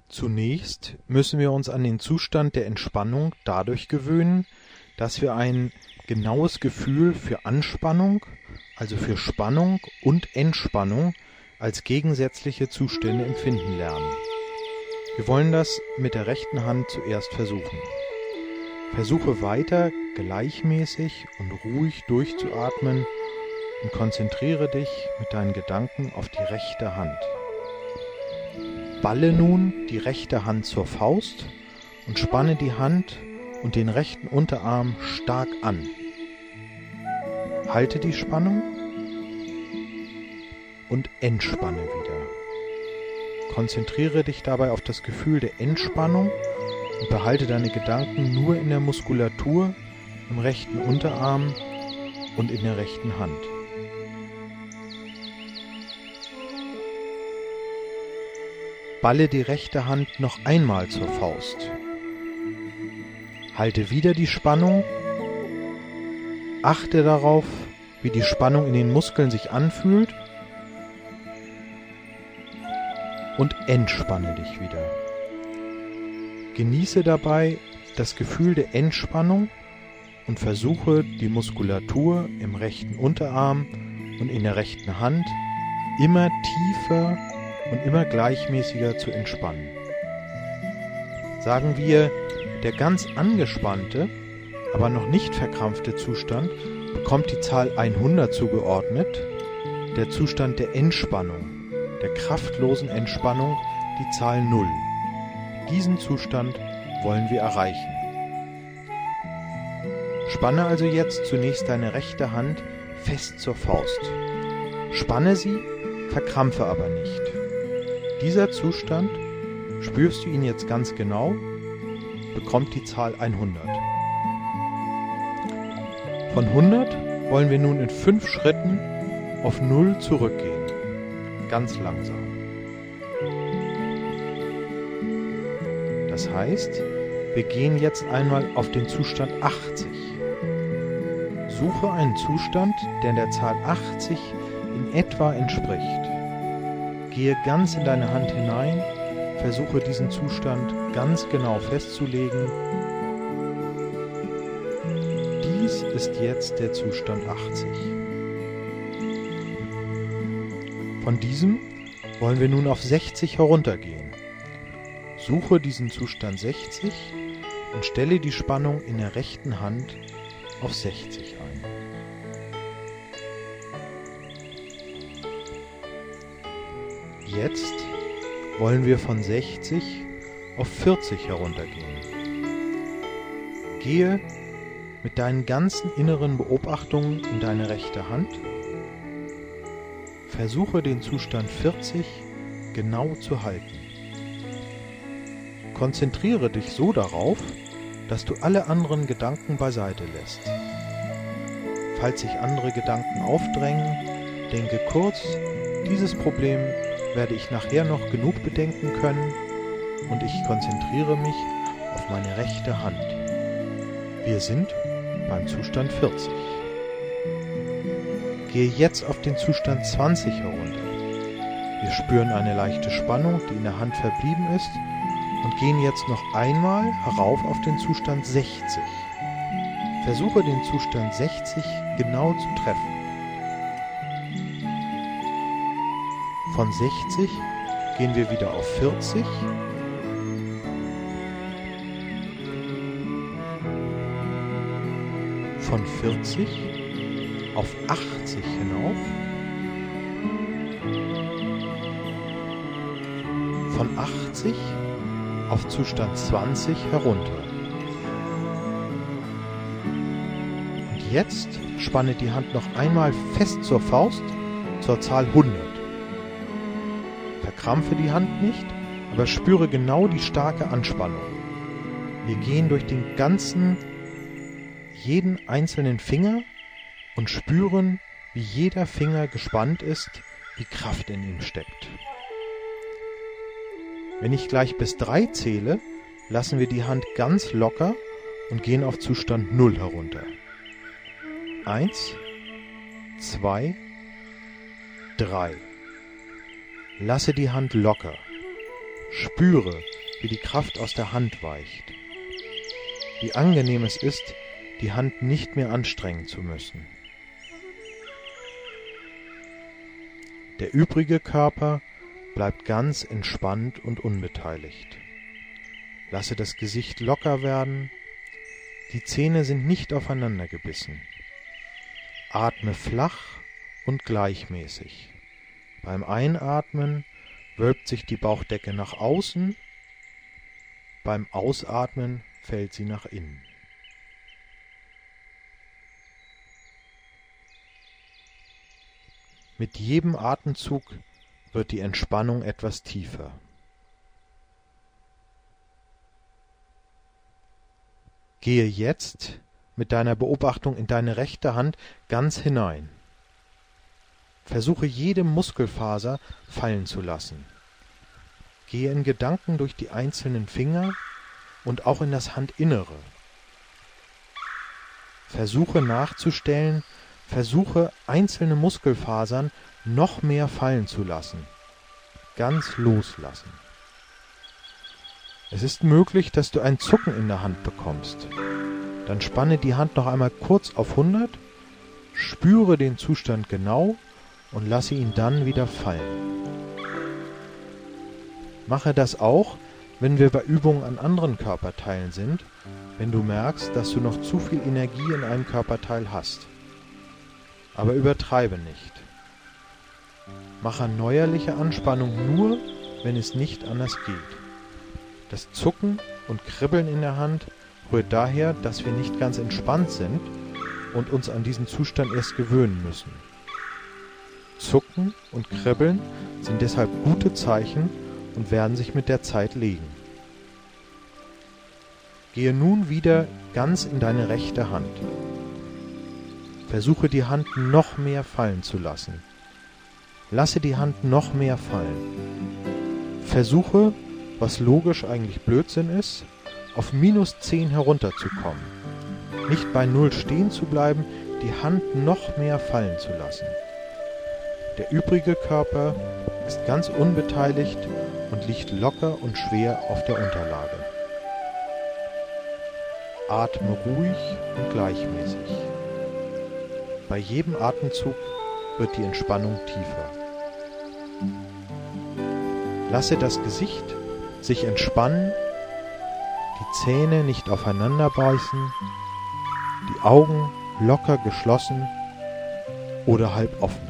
Zunächst müssen wir uns an den Zustand der Entspannung dadurch gewöhnen, dass wir ein genaues Gefühl für Anspannung, also für Spannung und Entspannung als gegensätzliche Zustände empfinden lernen. Wir wollen das mit der rechten Hand zuerst versuchen. Versuche weiter gleichmäßig und ruhig durchzuatmen und konzentriere dich mit deinen Gedanken auf die rechte Hand. Balle nun die rechte Hand zur Faust und spanne die Hand und den rechten Unterarm stark an. Halte die Spannung und entspanne wieder. Konzentriere dich dabei auf das Gefühl der Entspannung und behalte deine Gedanken nur in der Muskulatur, im rechten Unterarm und in der rechten Hand. Balle die rechte Hand noch einmal zur Faust. Halte wieder die Spannung. Achte darauf, wie die Spannung in den Muskeln sich anfühlt. Und entspanne dich wieder. Genieße dabei das Gefühl der Entspannung und versuche die Muskulatur im rechten Unterarm und in der rechten Hand immer tiefer und immer gleichmäßiger zu entspannen. Sagen wir, der ganz angespannte, aber noch nicht verkrampfte Zustand bekommt die Zahl 100 zugeordnet, der Zustand der Entspannung, der kraftlosen Entspannung die Zahl 0. Diesen Zustand wollen wir erreichen. Spanne also jetzt zunächst deine rechte Hand fest zur Faust. Spanne sie, verkrampfe aber nicht. Dieser Zustand, spürst du ihn jetzt ganz genau, bekommt die Zahl 100. Von 100 wollen wir nun in 5 Schritten auf 0 zurückgehen. Ganz langsam. Das heißt, wir gehen jetzt einmal auf den Zustand 80. Suche einen Zustand, der der Zahl 80 in etwa entspricht. Gehe ganz in deine Hand hinein, versuche diesen Zustand ganz genau festzulegen. Dies ist jetzt der Zustand 80. Von diesem wollen wir nun auf 60 heruntergehen. Suche diesen Zustand 60 und stelle die Spannung in der rechten Hand auf 60 ein. Jetzt wollen wir von 60 auf 40 heruntergehen. Gehe mit deinen ganzen inneren Beobachtungen in deine rechte Hand. Versuche den Zustand 40 genau zu halten. Konzentriere dich so darauf, dass du alle anderen Gedanken beiseite lässt. Falls sich andere Gedanken aufdrängen, denke kurz, dieses Problem werde ich nachher noch genug bedenken können und ich konzentriere mich auf meine rechte Hand. Wir sind beim Zustand 40. Gehe jetzt auf den Zustand 20 herunter. Wir spüren eine leichte Spannung, die in der Hand verblieben ist und gehen jetzt noch einmal herauf auf den Zustand 60. Versuche den Zustand 60 genau zu treffen. Von 60 gehen wir wieder auf 40. Von 40 auf 80 hinauf. Von 80 auf Zustand 20 herunter. Und jetzt spanne die Hand noch einmal fest zur Faust zur Zahl 100. Verkrampfe die Hand nicht, aber spüre genau die starke Anspannung. Wir gehen durch jeden einzelnen Finger und spüren, wie jeder Finger gespannt ist, wie Kraft in ihm steckt. Wenn ich gleich bis 3 zähle, lassen wir die Hand ganz locker und gehen auf Zustand 0 herunter. 1, 2, 3. Lasse die Hand locker. Spüre, wie die Kraft aus der Hand weicht. Wie angenehm es ist, die Hand nicht mehr anstrengen zu müssen. Der übrige Körper bleibt ganz entspannt und unbeteiligt. Lasse das Gesicht locker werden. Die Zähne sind nicht aufeinander gebissen. Atme flach und gleichmäßig. Beim Einatmen wölbt sich die Bauchdecke nach außen, beim Ausatmen fällt sie nach innen. Mit jedem Atemzug wird die Entspannung etwas tiefer. Gehe jetzt mit deiner Beobachtung in deine rechte Hand ganz hinein. Versuche jede Muskelfaser fallen zu lassen. Gehe in Gedanken durch die einzelnen Finger und auch in das Handinnere. Versuche nachzustellen, versuche einzelne Muskelfasern noch mehr fallen zu lassen. Ganz loslassen. Es ist möglich, dass du ein Zucken in der Hand bekommst. Dann spanne die Hand noch einmal kurz auf 100, spüre den Zustand genau und lasse ihn dann wieder fallen. Mache das auch, wenn wir bei Übungen an anderen Körperteilen sind, wenn du merkst, dass du noch zu viel Energie in einem Körperteil hast. Aber übertreibe nicht. Mache neuerliche Anspannung nur, wenn es nicht anders geht. Das Zucken und Kribbeln in der Hand rührt daher, dass wir nicht ganz entspannt sind und uns an diesen Zustand erst gewöhnen müssen. Zucken und Kribbeln sind deshalb gute Zeichen und werden sich mit der Zeit legen. Gehe nun wieder ganz in deine rechte Hand. Versuche die Hand noch mehr fallen zu lassen. Lasse die Hand noch mehr fallen. Versuche, was logisch eigentlich Blödsinn ist, auf -10 herunterzukommen. Nicht bei 0 stehen zu bleiben, die Hand noch mehr fallen zu lassen. Der übrige Körper ist ganz unbeteiligt und liegt locker und schwer auf der Unterlage. Atme ruhig und gleichmäßig. Bei jedem Atemzug wird die Entspannung tiefer. Lasse das Gesicht sich entspannen, die Zähne nicht aufeinander beißen, die Augen locker geschlossen oder halb offen.